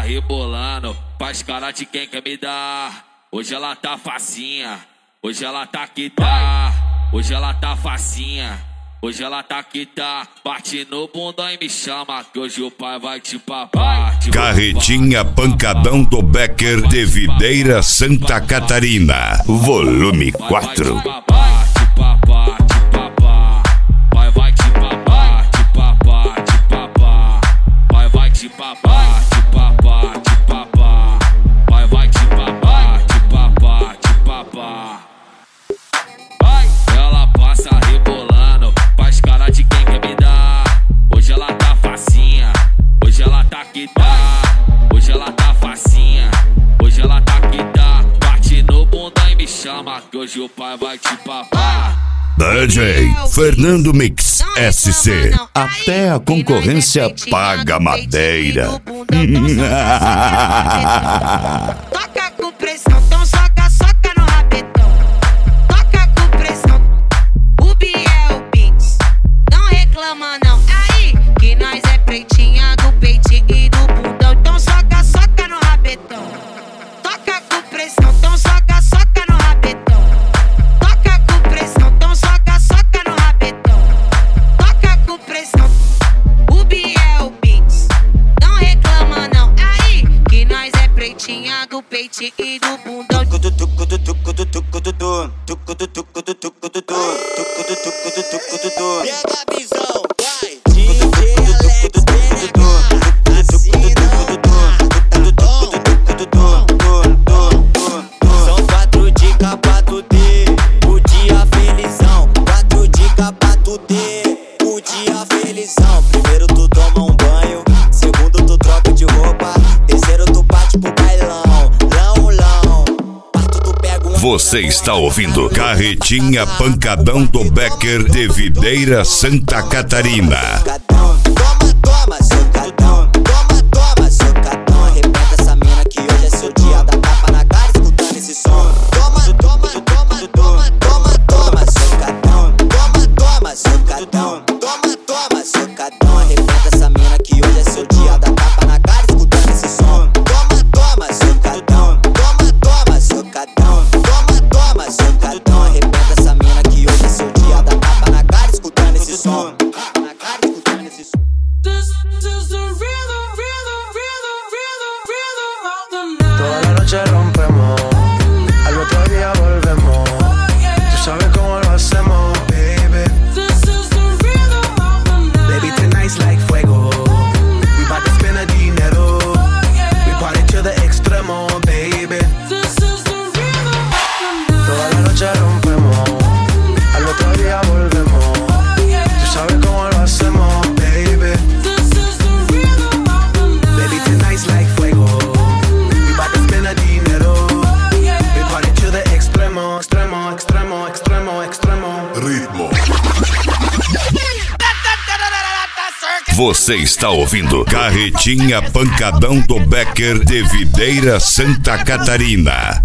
rebolando, faz cara de quem quer me dar. Hoje ela tá facinha, hoje ela tá que tá. Hoje ela tá facinha, hoje ela tá que tá. Bate no bundão e me chama, que hoje o pai vai te papar. Carretinha Pancadão do Becker de Videira, Santa Catarina, volume 4. Ela passa rebolando, faz cara de quem quer me dar. Hoje ela tá facinha, hoje ela tá que tá. Hoje ela tá facinha, hoje ela tá que tá. Bate no bundão e me chama, que hoje o pai vai te papar. DJ Fernando Mix SC. Até a concorrência paga madeira. Toca com pressão, então soca, soca no rabetão. Toca com pressão, o Biel Beats. Não reclama não, aí que nós é pretinha do peitinho e do bundão. Então soca, soca no rabetão. Toca com pressão, então soca, soca no rabetão. Toca com pressão, então soca, soca no rabetão. Toca com pressão, o Biel Beats. Não reclama não, aí que nós é pretinha do peitinho e do bundão. Pega a visão, vai, DJ Alex São 4 dicas pra tu ter o dia felizão. 4 dicas pra tu ter o dia felizão. Primeiro tu toma um banho, segundo tu troca de roupa, terceiro tu parte pro bailão. Quarto tu pega uma. Você está ouvindo Carretinha Pancadão do Becker de Videira, Santa Catarina. Toma, socadão. Toma, socadão. Arrebenta essa mina que hoje é seu dia. Dá tapa na cara escutando esse som. Toma, socadão. Toma, socadão. Toma, socadão. Arrebenta essa mina que hoje é seu dia. Dá tapa na cara escutando esse som. Toma, socadão. Toma, socadão. Toma, socadão. Arrebenta essa mina que hoje é seu dia. Dá tapa na cara escutando esse som. Toda la noche rompemos, al otro día volvemos. Tú sabes cómo lo hacemos, baby. Baby, tonight's like fuego. We bout to spend the dinero. We party to the extremo, baby. Toda la noche rompemos, al otro día volvemos. Tú sabes cómo lo hacemos, baby. Baby, tonight's like fuego. Ritmo. Você está ouvindo Carretinha Pancadão do Becker de Videira, Santa Catarina.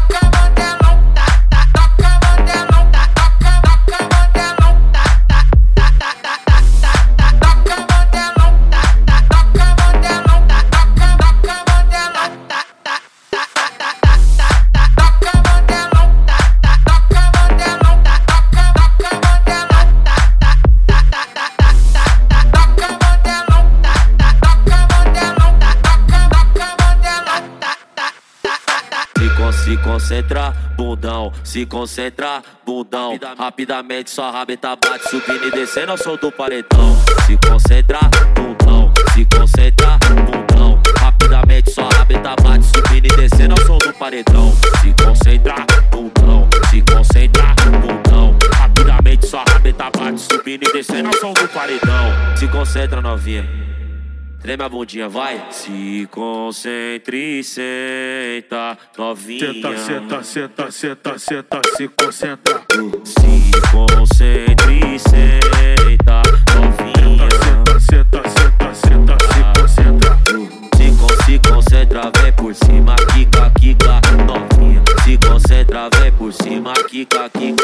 Se concentra, bundão, se concentra, bundão. Rapidamente sua rabeta bate, subindo e descendo ao som do paredão. Se concentra, bundão, se concentra, bundão. Rapidamente sua rabeta bate, subindo e descendo ao som do paredão. Se concentra, bundão, se concentra, bundão. Rapidamente sua rabeta bate, subindo e descendo ao som do paredão. Se concentra, novinha. Treme a bundinha, vai. Se concentre e senta, novinha. Senta, se concentra. Se concentre e senta, novinha. Senta, se concentra. Se concentra, vem por cima, quica, novinha. Se concentra, vem por cima, quica,